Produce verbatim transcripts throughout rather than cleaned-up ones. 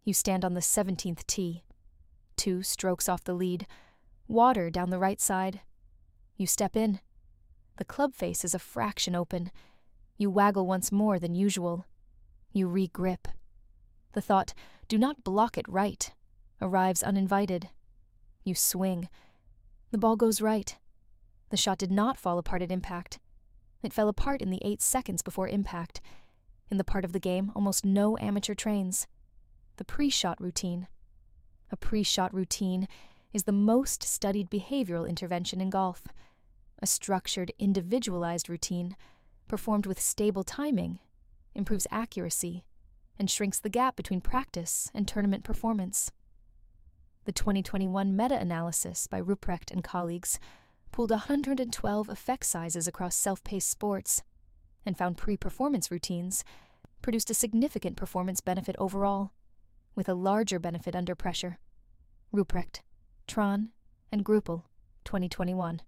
You stand on the seventeenth tee. Two strokes off the lead. Water down the right side. You step in. The club face is a fraction open. You waggle once more than usual. You re-grip. The thought, "Do not block it right," arrives uninvited. You swing. The ball goes right. The shot did not fall apart at impact. It fell apart in the eight seconds before impact. In the part of the game almost no amateur trains. The pre-shot routine. A pre-shot routine is the most studied behavioral intervention in golf. A structured, individualized routine, performed with stable timing, improves accuracy, and shrinks the gap between practice and tournament performance. The twenty twenty-one meta-analysis by Ruprecht and colleagues pooled one hundred twelve effect sizes across self-paced sports and found pre-performance routines produced a significant performance benefit overall, with a larger benefit under pressure. Ruprecht, Tron, and Gruppel, twenty twenty-one.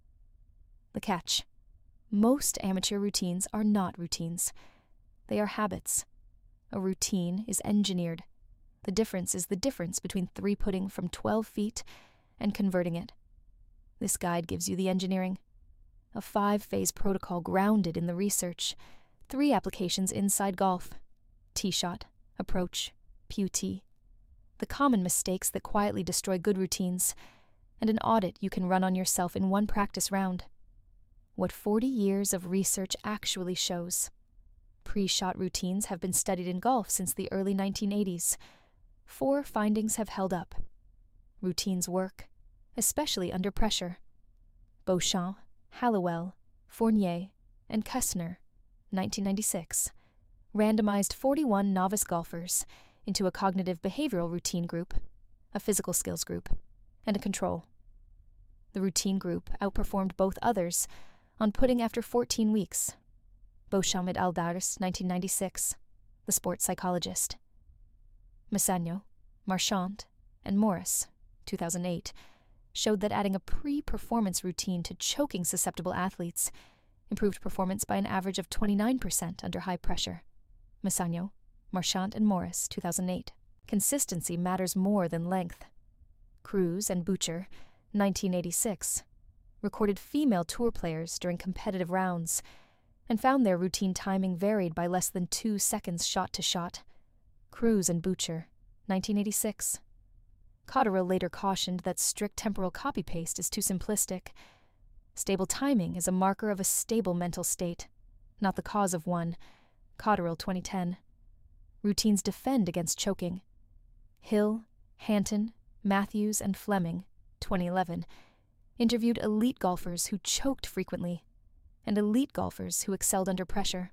The catch. Most amateur routines are not routines. They are habits. A routine is engineered. The difference is the difference between three-putting from twelve feet and converting it. This guide gives you the engineering. A five-phase protocol grounded in the research. Three applications inside golf. Tee shot, approach, P U T. The common mistakes that quietly destroy good routines, and an audit you can run on yourself in one practice round. What forty years of research actually shows. Pre-shot routines have been studied in golf since the early nineteen eighties. Four findings have held up. Routines work, especially under pressure. Beauchamp, Hallowell, Fournier, and Kussner, nineteen ninety-six, randomized forty-one novice golfers into a cognitive behavioral routine group, a physical skills group, and a control. The routine group outperformed both others on putting after fourteen weeks. Beauchamp et al. Dars, nineteen ninety-six, the sports psychologist. Massagno, Marchant, and Morris, two thousand eight, showed that adding a pre-performance routine to choking susceptible athletes improved performance by an average of twenty-nine percent under high pressure. Massagno, Marchant, and Morris, two thousand eight. Consistency matters more than length. Cruz and Butcher, nineteen eighty-six, recorded female tour players during competitive rounds and found their routine timing varied by less than two seconds shot to shot. Cruz and Butcher, nineteen eighty-six. Cotterill later cautioned that strict temporal copy-paste is too simplistic. Stable timing is a marker of a stable mental state, not the cause of one. Cotterill, twenty ten. Routines defend against choking. Hill, Hanton, Matthews, and Fleming, twenty eleven, interviewed elite golfers who choked frequently and elite golfers who excelled under pressure.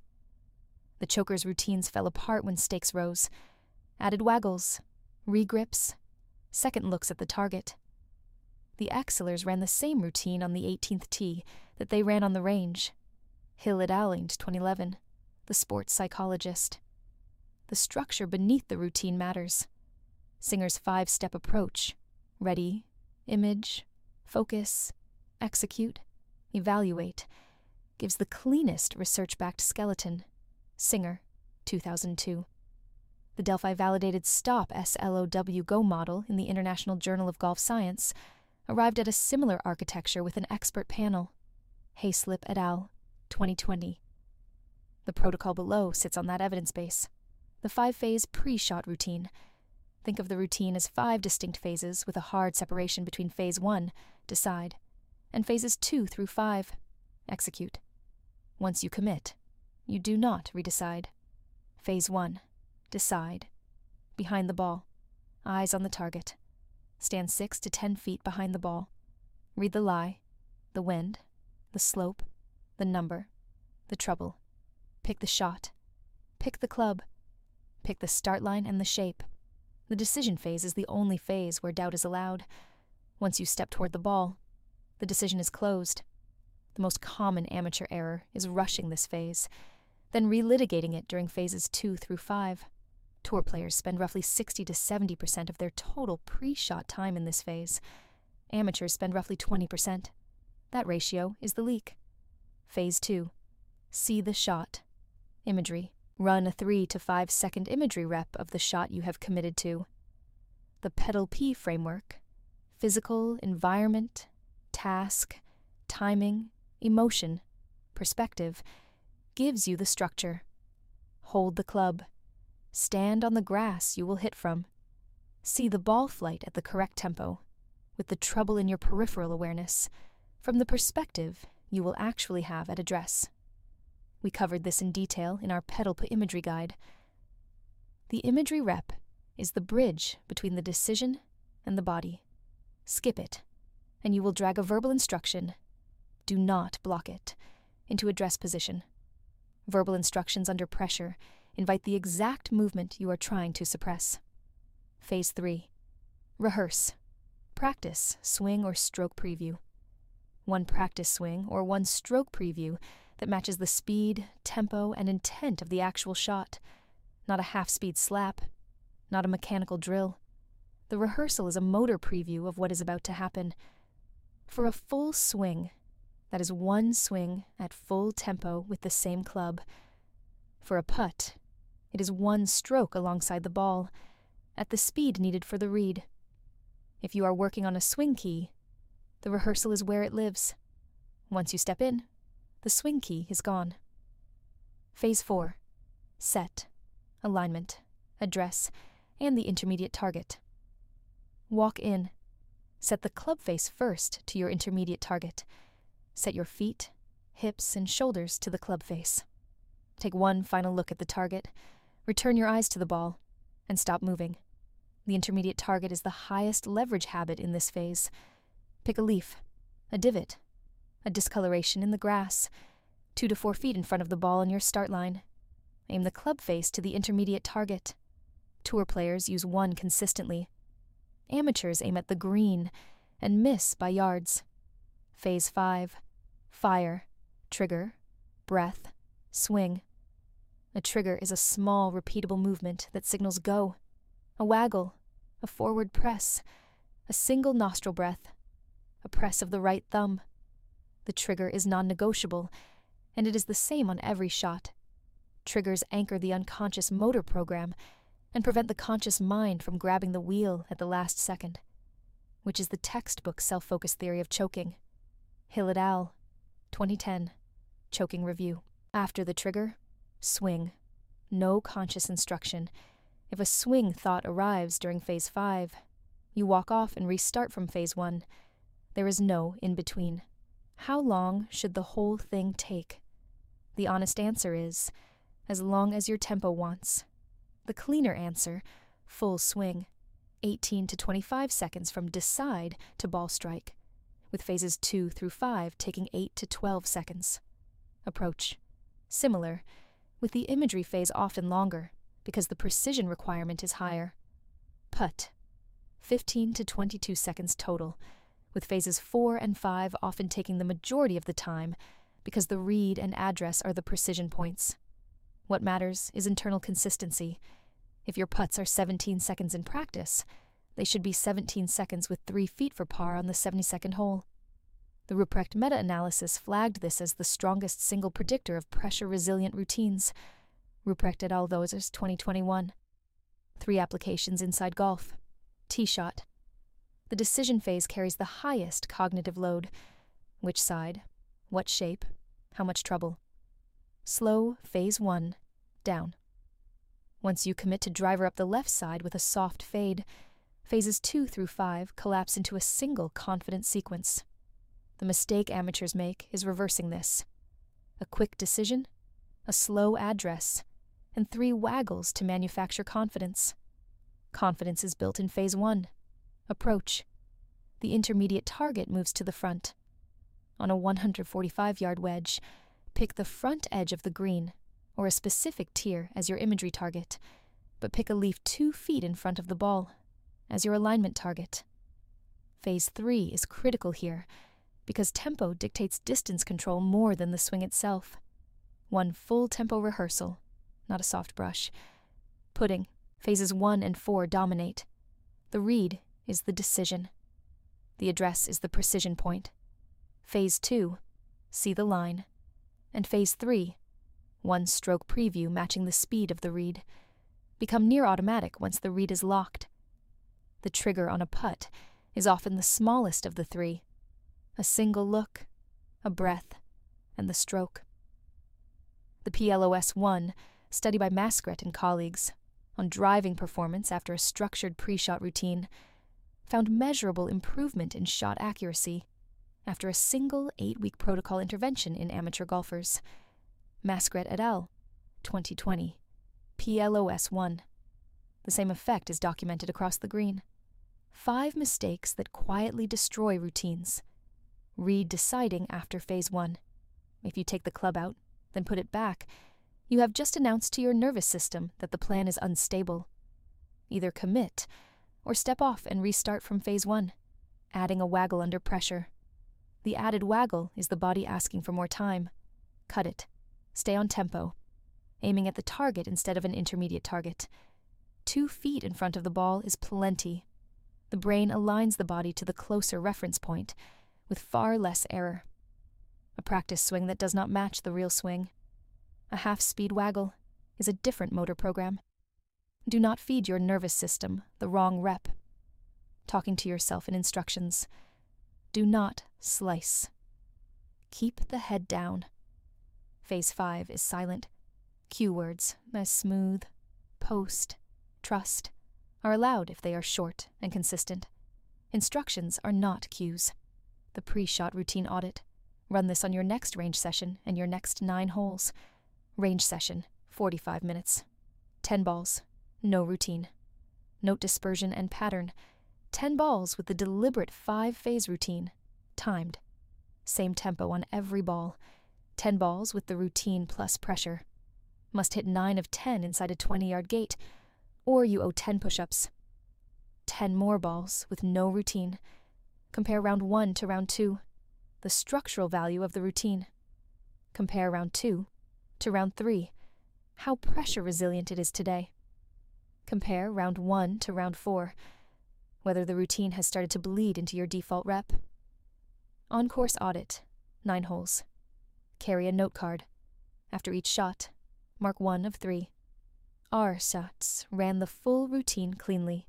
The chokers' routines fell apart when stakes rose, added waggles, re-grips, second looks at the target. The excellers ran the same routine on the eighteenth tee that they ran on the range. Hill et al. twenty eleven, the sports psychologist. The structure beneath the routine matters. Singer's five-step approach: ready, image, focus, execute, evaluate, gives the cleanest research-backed skeleton. Singer, two thousand two. The Delphi-validated STOP S L O W Go model in the International Journal of Golf Science arrived at a similar architecture with an expert panel. Hayslip et al., twenty twenty. The protocol below sits on that evidence base. The five-phase pre-shot routine. Think of the routine as five distinct phases with a hard separation between phase one, decide, and phases two through five, execute. Once you commit, you do not redecide. Phase one, decide. Behind the ball, eyes on the target. Stand six to ten feet behind the ball. Read the lie, the wind, the slope, the number, the trouble. Pick the shot. Pick the club. Pick the start line and the shape. The decision phase is the only phase where doubt is allowed. Once you step toward the ball, the decision is closed. The most common amateur error is rushing this phase, then relitigating it during phases two through five. Tour players spend roughly sixty to seventy percent of their total pre-shot time in this phase. Amateurs spend roughly twenty percent. That ratio is the leak. Phase two. See the shot. Imagery, Run a three to five second imagery rep of the shot you have committed to. The PEDAL P framework, physical, environment, task, timing, emotion, perspective, gives you the structure. Hold the club. Stand on the grass you will hit from. See the ball flight at the correct tempo, with the treble in your peripheral awareness, from the perspective you will actually have at address. We covered this in detail in our PEDAL P imagery guide. The imagery rep is the bridge between the decision and the body. Skip it, and you will drag a verbal instruction, do not block it, into address position. Verbal instructions under pressure invite the exact movement you are trying to suppress. Phase three. Rehearse. Practice, swing or stroke preview. One practice swing or one stroke preview that matches the speed, tempo, and intent of the actual shot. Not a half-speed slap, not a mechanical drill. The rehearsal is a motor preview of what is about to happen. For a full swing, that is one swing at full tempo with the same club. For a putt, it is one stroke alongside the ball, at the speed needed for the read. If you are working on a swing key, the rehearsal is where it lives. Once you step in, the swing key is gone. Phase four. Set, alignment, address, and the intermediate target. Walk in. Set the club face first to your intermediate target. Set your feet, hips, and shoulders to the club face. Take one final look at the target, return your eyes to the ball, and stop moving. The intermediate target is the highest leverage habit in this phase. Pick a leaf, a divot, a discoloration in the grass, two to four feet in front of the ball on your start line. Aim the club face to the intermediate target. Tour players use one consistently. Amateurs aim at the green and miss by yards. Phase five. Fire, trigger, breath, swing. A trigger is a small, repeatable movement that signals go. A waggle, a forward press, a single nostril breath, a press of the right thumb. The trigger is non-negotiable, and it is the same on every shot. Triggers anchor the unconscious motor program and prevent the conscious mind from grabbing the wheel at the last second, which is the textbook self-focus theory of choking. Hill et al., twenty ten, Choking Review. After the trigger, swing. No conscious instruction. If a swing thought arrives during phase five, you walk off and restart from phase one. There is no in-between. How long should the whole thing take? The honest answer is, as long as your tempo wants. The cleaner answer, full swing, eighteen to twenty-five seconds from decide to ball strike, with phases two through five taking eight to twelve seconds. Approach, similar, with the imagery phase often longer, because the precision requirement is higher. Putt, fifteen to twenty-two seconds total, with phases four and five often taking the majority of the time, because the read and address are the precision points. What matters is internal consistency. If your putts are seventeen seconds in practice, they should be seventeen seconds with three feet for par on the seventy-second hole. The Ruprecht meta-analysis flagged this as the strongest single predictor of pressure-resilient routines. Ruprecht et al. Those twenty twenty-one. Three applications inside golf. Tee shot. The decision phase carries the highest cognitive load. Which side? What shape? How much trouble? Slow, phase one, down. Once you commit to driver up the left side with a soft fade, phases two through five collapse into a single confident sequence. The mistake amateurs make is reversing this. A quick decision, a slow address, and three waggles to manufacture confidence. Confidence is built in phase one. Approach. The intermediate target moves to the front. On a one hundred forty-five yard wedge, pick the front edge of the green, or a specific tier as your imagery target, but pick a leaf two feet in front of the ball as your alignment target. Phase three is critical here, because tempo dictates distance control more than the swing itself. One full tempo rehearsal, not a soft brush. Putting, phases one and four dominate. The read is the decision. The address is the precision point. Phase two, see the line. And phase three, one stroke preview matching the speed of the read. Become near automatic once the read is locked. The trigger on a putt is often the smallest of the three. A single look, a breath, and the stroke. The P L O S one, study by Mascret and colleagues, on driving performance after a structured pre-shot routine, found measurable improvement in shot accuracy after a single eight-week protocol intervention in amateur golfers. Mascret et al., twenty twenty, P L O S one. The same effect is documented across the green. Five mistakes that quietly destroy routines. Read deciding after phase one. If you take the club out, then put it back, you have just announced to your nervous system that the plan is unstable. Either commit or step off and restart from phase one, adding a waggle under pressure. The added waggle is the body asking for more time. Cut it. Stay on tempo, aiming at the target instead of an intermediate target. Two feet in front of the ball is plenty. The brain aligns the body to the closer reference point, with far less error. A practice swing that does not match the real swing. A half-speed waggle is a different motor program. Do not feed your nervous system the wrong rep. Talking to yourself in instructions. Do not slice. Keep the head down. Phase five is silent. Cue words as smooth, post, trust are allowed if they are short and consistent. Instructions are not cues. The pre-shot routine audit. Run this on your next range session and your next nine holes. Range session, forty-five minutes. ten balls, no routine. Note dispersion and pattern. ten balls with the deliberate five-phase routine, timed. Same tempo on every ball. ten balls with the routine plus pressure. Must hit nine of ten inside a twenty-yard gate, or you owe ten push-ups. ten more balls with no routine. Compare round one to round two. The structural value of the routine. Compare round two to round three. How pressure resilient it is today. Compare round one to round four. Whether the routine has started to bleed into your default rep. On-course audit, nine holes. Carry a note card. After each shot, mark one of three. R shots ran the full routine cleanly.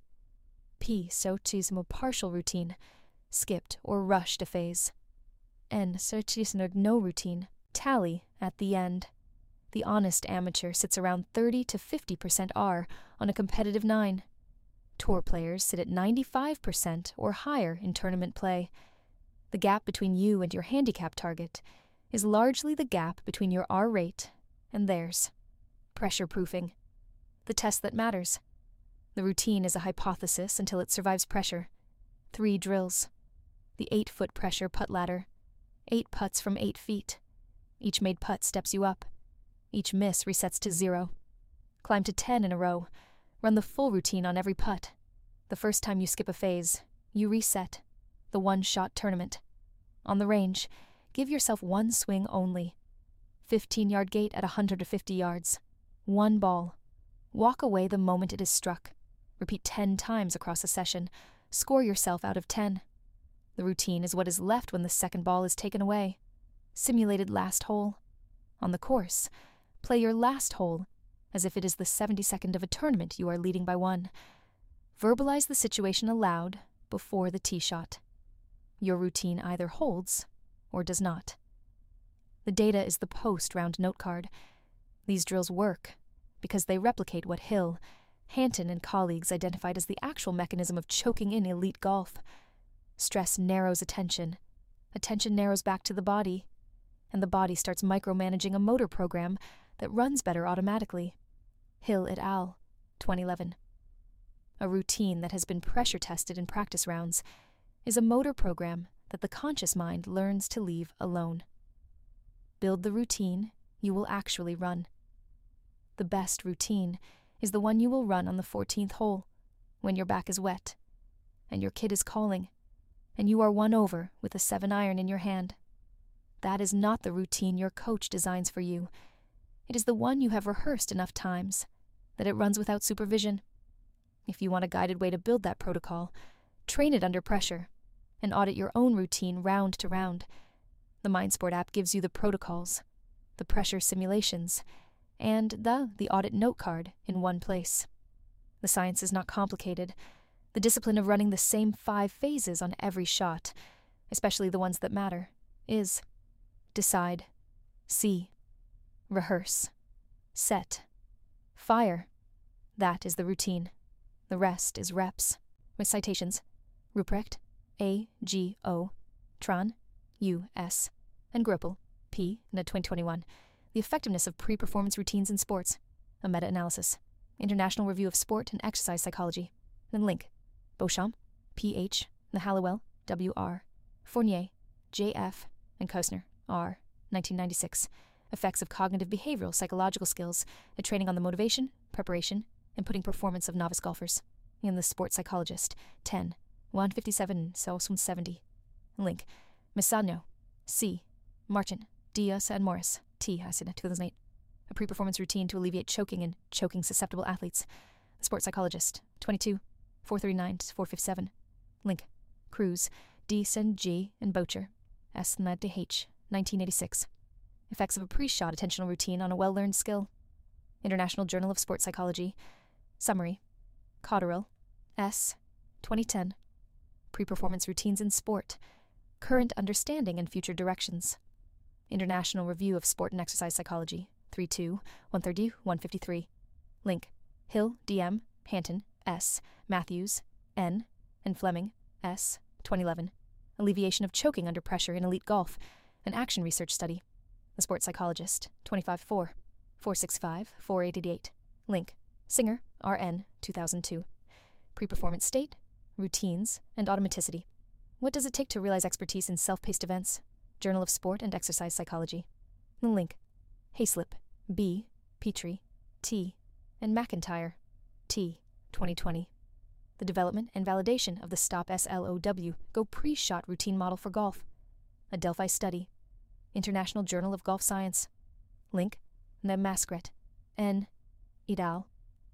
P socismo partial routine, skipped or rushed a phase. N socismo no routine, tally at the end. The honest amateur sits around thirty to fifty percent R on a competitive nine. Tour players sit at ninety-five percent or higher in tournament play. The gap between you and your handicap target is largely the gap between your R rate and theirs. Pressure proofing. The test that matters. The routine is a hypothesis until it survives pressure. Three drills. The eight-foot pressure putt ladder. Eight putts from eight feet. Each made putt steps you up. Each miss resets to zero. Climb to ten in a row. Run the full routine on every putt. The first time you skip a phase, you reset. The one-shot tournament. On the range, give yourself one swing only. fifteen-yard gate at one hundred fifty yards. One ball. Walk away the moment it is struck. Repeat ten times across a session. Score yourself out of ten. The routine is what is left when the second ball is taken away. Simulated last hole. On the course, play your last hole as if it is the seventy-second of a tournament you are leading by one. Verbalize the situation aloud before the tee shot. Your routine either holds or does not. The data is the post-round note card. These drills work because they replicate what Hill, Hanton, and colleagues identified as the actual mechanism of choking in elite golf. Stress narrows attention. Attention narrows back to the body. And the body starts micromanaging a motor program that runs better automatically. Hill et al., twenty eleven. A routine that has been pressure tested in practice rounds is a motor program that the conscious mind learns to leave alone. Build the routine you will actually run. The best routine is the one you will run on the fourteenth hole, when your back is wet, and your kid is calling, and you are one over with a seven iron in your hand. That is not the routine your coach designs for you. It is the one you have rehearsed enough times that it runs without supervision. If you want a guided way to build that protocol, train it under pressure, and audit your own routine round to round. The MindSport app gives you the protocols, the pressure simulations, and the the audit note card in one place. The science is not complicated. The discipline of running the same five phases on every shot, especially the ones that matter, is decide, see, rehearse, set, fire. That is the routine. The rest is reps. With citations, Ruprecht, A G O, Tran, U S, and Gruppel, P, in twenty twenty-one, The Effectiveness of Pre-Performance Routines in Sports, a meta-analysis, International Review of Sport and Exercise Psychology, then link, Beauchamp, P H, the Halliwell, W R, Fournier, J F, and Kostner, R, nineteen ninety-six, Effects of Cognitive Behavioral Psychological Skills, a training on the motivation, preparation, and putting performance of novice golfers, in The Sport Psychologist, ten, one fifty-seven, so one seventy. Link, Misano, C, Martin, Diaz and Morris, T, I said two thousand eight. A pre-performance routine to alleviate choking in choking susceptible athletes. The Sport Psychologist, twenty-two, four thirty-nine to four fifty-seven. Link, Cruz, D, and G, and Bocher, S, and D H, nineteen eighty-six. Effects of a pre-shot attentional routine on a well-learned skill. International Journal of Sport Psychology. Summary. Cotterill, S, twenty ten. Pre-performance routines in sport. Current understanding and future directions. International Review of Sport and Exercise Psychology, thirty-two, one thirty, one fifty-three. Link, Hill, D M, Hanton, S, Matthews, N, and Fleming, S, twenty eleven. Alleviation of choking under pressure in elite golf, an action research study. The Sport Psychologist, twenty-five four, four sixty-five, four eighty-eight. Link, Singer, R N, two thousand two. Pre-performance state, routines, and automaticity. What does it take to realize expertise in self-paced events? Journal of Sport and Exercise Psychology. The link, Hayslip, B, Petrie, T, and McIntyre, T, twenty twenty. The development and validation of the STOP S L O W Go Pre-Shot Routine Model for Golf. A Delphi study. International Journal of Golf Science. Link, the Maskret, N, et al.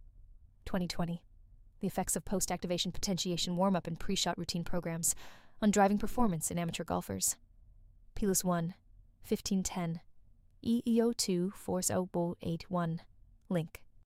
twenty twenty. The effects of post-activation potentiation warm-up and pre-shot routine programs on driving performance in amateur golfers. Pilus one, fifteen ten. E E O two four zero eight one. Link.